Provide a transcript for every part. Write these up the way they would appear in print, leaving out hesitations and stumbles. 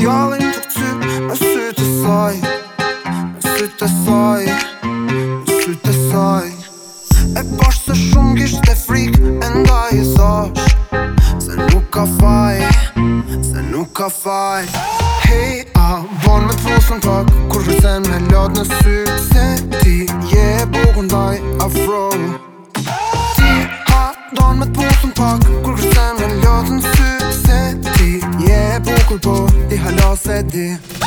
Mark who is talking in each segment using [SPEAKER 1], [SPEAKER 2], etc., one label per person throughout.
[SPEAKER 1] djallin tuk ty me sytë e saj, me sytë e saj, me sytë e saj. E pash se shumë kishte frik e ndaj e thash se nuk ka faj, se nuk ka faj. Hey, a bon me t'fusën pak kur vërsen me lot në sy, se ti je e bukur ndaj afro. Ti ha don me t'fusën pak kur vërsen me lot në sy, se ti je e bukur po ti hala se di.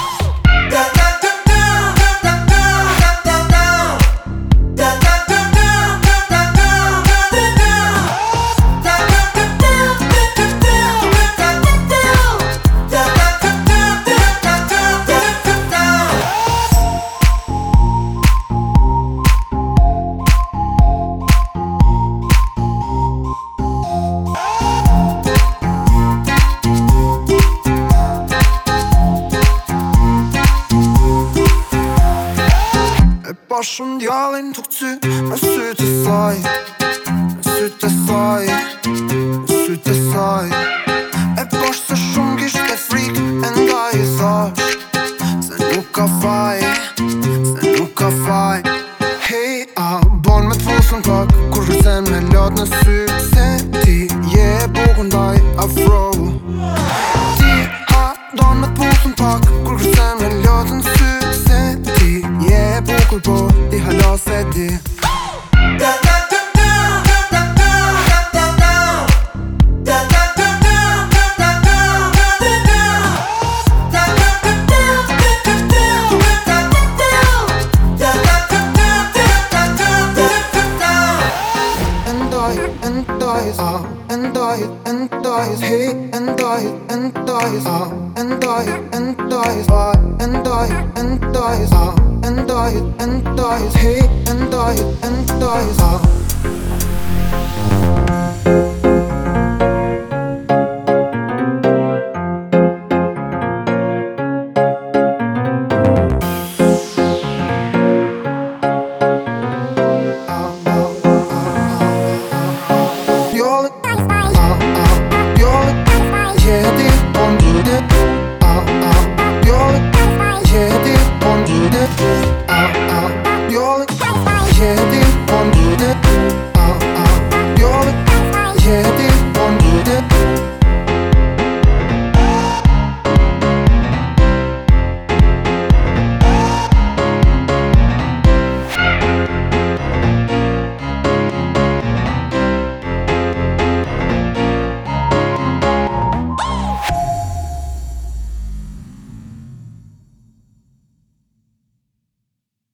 [SPEAKER 1] Pa shumë djallin tuk ty me sytë e saj, me sytë e saj, me sytë e saj. E pash se shumë kishte frik e ndaj e thash se nuk ka faj, se nuk ka faj. Hey, a bon me t'fusën pak kur vërsen me lot në sy, se ti je e bukur ndaj afro. Ti ha don me t'fusën pak kur vërsen me lot në sy, se ti je e bukur po ti hala se di. Hey, and I, hey, and I,